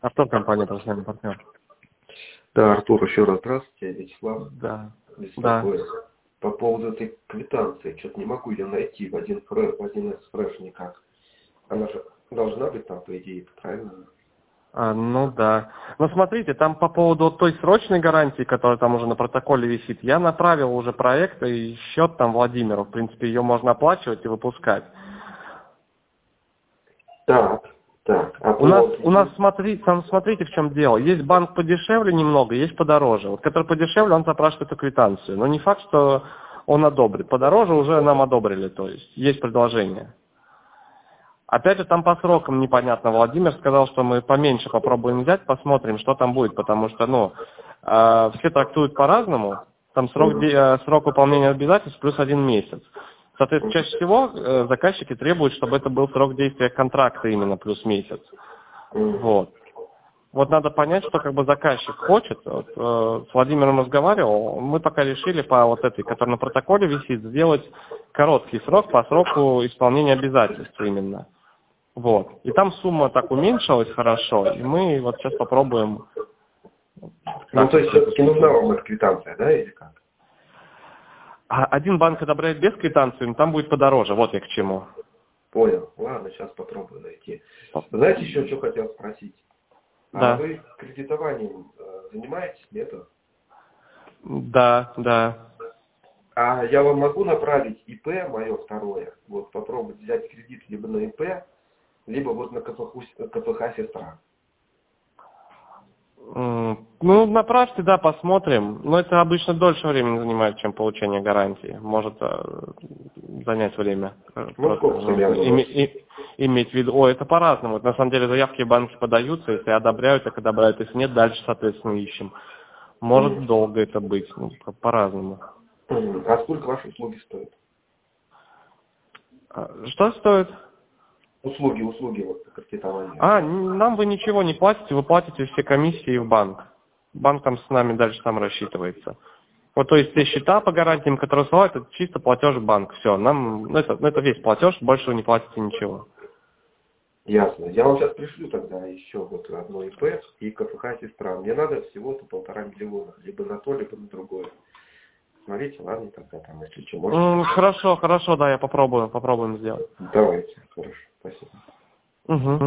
Артур, компания «Профессиональный партнер». Да, Артур, еще раз здравствуйте, Вячеслав. Да. Беспокоит. По поводу этой квитанции, что-то не могу ее найти в один фреш никак. Она же должна быть там, по идее, правильно? Ну да. Но смотрите, там по поводу той срочной гарантии, которая там уже на протоколе висит, я направил уже проект и счет там Владимиру. В принципе, ее можно оплачивать и выпускать. Так. У нас смотрите, в чем дело. Есть банк подешевле немного, есть подороже. Вот который подешевле, он запрашивает эту квитанцию. Но не факт, что он одобрит. Подороже уже нам одобрили, то есть предложение. Опять же, там по срокам непонятно. Владимир сказал, что мы поменьше попробуем взять, посмотрим, что там будет, потому что, все трактуют по-разному. Там срок выполнения обязательств плюс 1 месяц. Соответственно, чаще всего заказчики требуют, чтобы это был срок действия контракта именно плюс месяц. Вот надо понять, что заказчик хочет. С Владимиром разговаривал, мы пока решили по этой, которая на протоколе висит, сделать короткий срок по сроку исполнения обязательств именно. И там сумма так уменьшилась хорошо, и мы сейчас попробуем. То есть все-таки нужна вам эта квитанция, да, или как? Один банк одобряет без квитанции, но там будет подороже, вот я к чему. Понял. Ладно, сейчас попробую найти. Знаете, еще что хотел спросить? Да. А вы кредитованием занимаетесь, нет? Да. А я вам могу направить ИП, мое второе, попробовать взять кредит либо на ИП, либо на КПХ сестра. Направьте, да, посмотрим. Но это обычно дольше времени занимает, чем получение гарантии. Может занять время. Сколько примерно? Иметь в виду. Это по-разному. На самом деле заявки в банки подаются, если одобряют, так одобряют. Если нет, дальше, соответственно, ищем. Может долго это быть, по-разному. А сколько ваши услуги стоят? Что стоит? Услуги кредитования. Нам вы ничего не платите, вы платите все комиссии в банк. Банк там с нами дальше сам рассчитывается. То есть все счета по гарантиям, которые высылают, это чисто платеж в банк. Все, это весь платеж, больше вы не платите ничего. Ясно. Я вам сейчас пришлю тогда еще одно ИП и КПХ сестра. Мне надо всего-то 1,5 миллиона. Либо на то, либо на другое. Смотрите, ладно, тогда там, если что, можно. Хорошо, да, я попробуем сделать. Давайте, хорошо, спасибо.